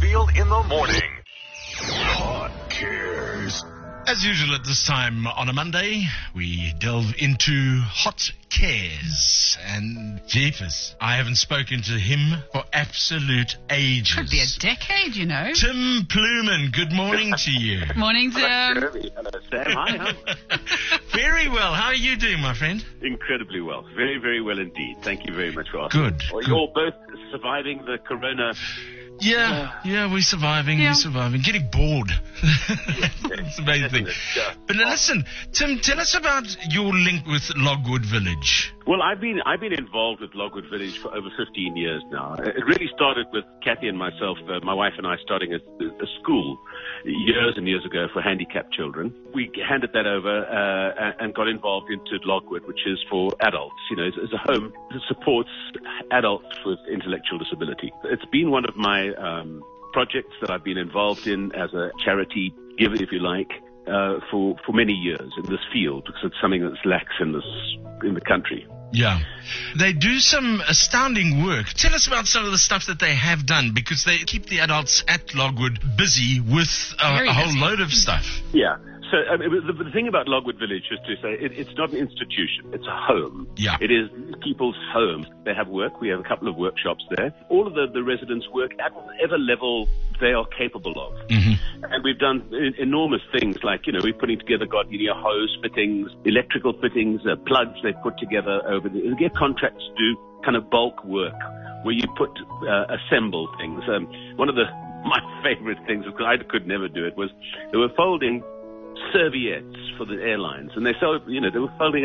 Mansfield in the morning. Hot Cares. As usual at this time on a Monday, we delve into Hot Cares. And Jeepers, I haven't spoken to him for absolute ages. Could be a decade, you know. Tim Plewman, good morning to you. Morning, Tim. Hello, Sam. Hi. Very well. How are you doing, my friend? Incredibly well. Very, very well indeed. Thank you very much for asking. Good. Well, you're both surviving the corona. Yeah, we're surviving. Getting bored. That's the main thing. But now listen, Tim, tell us about your link with Logwood Village. Well, I've been involved with Logwood Village for over 15 years now. It really started with Kathy and myself, my wife and I, starting a school years and years ago for handicapped children. We handed that over and got involved into Logwood, which is for adults. You know, it's a home that supports adults with intellectual disability. It's been one of my projects that I've been involved in as a charity giver, if you like, for many years in this field, because it's something that's lacks in the country. Yeah. They do some astounding work. Tell us about some of the stuff that they have done, because they keep the adults at Logwood busy with a whole load of stuff. Yeah. So the thing about Logwood Village is to say it's not an institution. It's a home. Yeah. It is people's homes. They have work. We have a couple of workshops there. All of the residents work at whatever level they are capable of. Mm-hmm. And we've done enormous things like, you know, we're putting together hose fittings, electrical fittings, plugs they've put together over the... They get contracts to do kind of bulk work where you assemble things. One of my favorite things, because I could never do it, was they were folding serviettes for the airlines, and they sold, you know, they were folding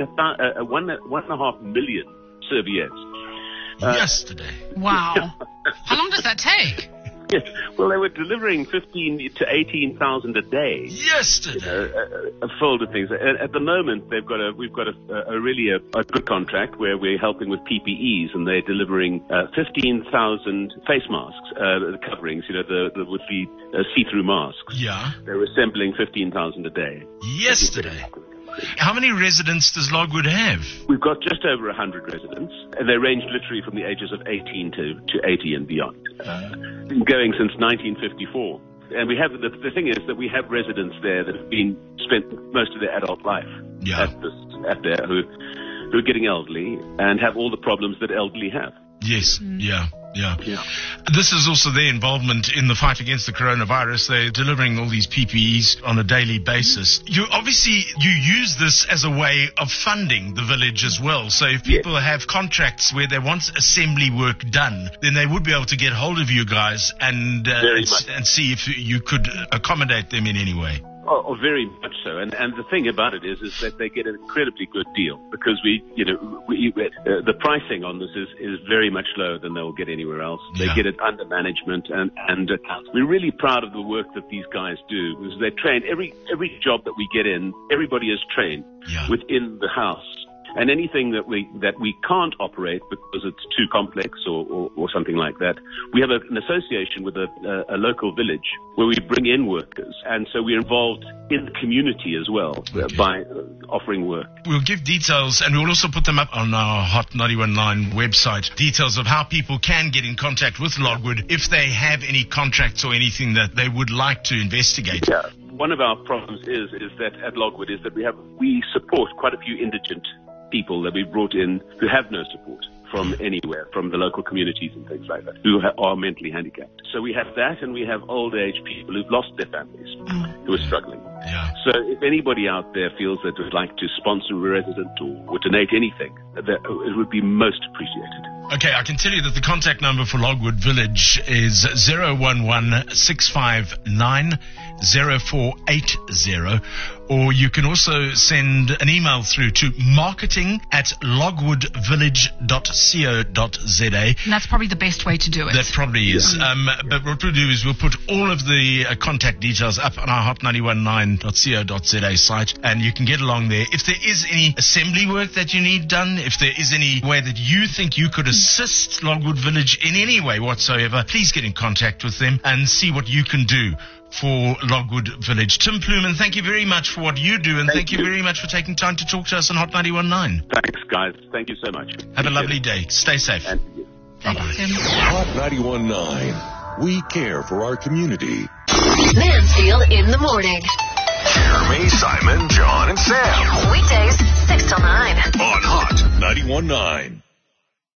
1.5 million serviettes yesterday. Wow. How long does that take? Yes. Well, they were delivering 15 to 18,000 a day. Yesterday. A fold of things. At the moment, we've got a really good contract where we're helping with PPEs, and they're delivering 15,000 face masks, the coverings, you know, the would be see-through masks. Yeah. They're assembling 15,000 a day. Yesterday. How many residents does Logwood have? We've got just over 100 residents, and they range literally from the ages of 18 to 80 and beyond. Been going since 1954. And we have the thing is that we have residents there that have spent most of their adult life at there who are getting elderly and have all the problems that elderly have. Yes, yeah. This is also their involvement in the fight against the coronavirus. They're delivering all these PPEs on a daily basis. You use this as a way of funding the village as well. So if people have contracts where they want assembly work done, then they would be able to get hold of you guys and see if you could accommodate them in any way. Oh, very much so. And the thing about it is that they get an incredibly good deal, because the pricing on this is very much lower than they'll get anywhere else. They get it under management and accounts. We're really proud of the work that these guys do, because they train every job that we get in. Everybody is trained within the house. And anything that we can't operate because it's too complex or something like that, we have an association with a local village where we bring in workers. And so we're involved in the community as well by offering work. We'll give details, and we'll also put them up on our Hot 91.9 website, details of how people can get in contact with Logwood if they have any contracts or anything that they would like to investigate. Yeah. One of our problems is that at Logwood is that we support quite a few indigent people that we've brought in who have no support from anywhere, from the local communities and things like that, who are mentally handicapped. So we have that, and we have old age people who've lost their families, who are struggling. Yeah. So if anybody out there feels that would like to sponsor a resident or donate anything, it would be most appreciated. Okay, I can tell you that the contact number for Logwood Village is 011-659-0480, or you can also send an email through to marketing@logwoodvillage.co.za. And that's probably the best way to do it. That probably is. But what we'll do is we'll put all of the contact details up on our hot919.co.za site, and you can get along there. If there is any assembly work that you need done, if there is any way that you think you could assist Logwood Village in any way whatsoever, please get in contact with them and see what you can do for Logwood Village. Tim Plewman, thank you very much for what you do, and thank you very much for taking time to talk to us on Hot 91.9. Thanks, guys. Thank you so much. Have a lovely day. Stay safe. And you. Thanks, Tim. Hot 91.9. We care for our community. Mansfield in the morning. Jeremy, Simon, John, and Sam. Weekdays, 6 till 9. On Hot 91.9.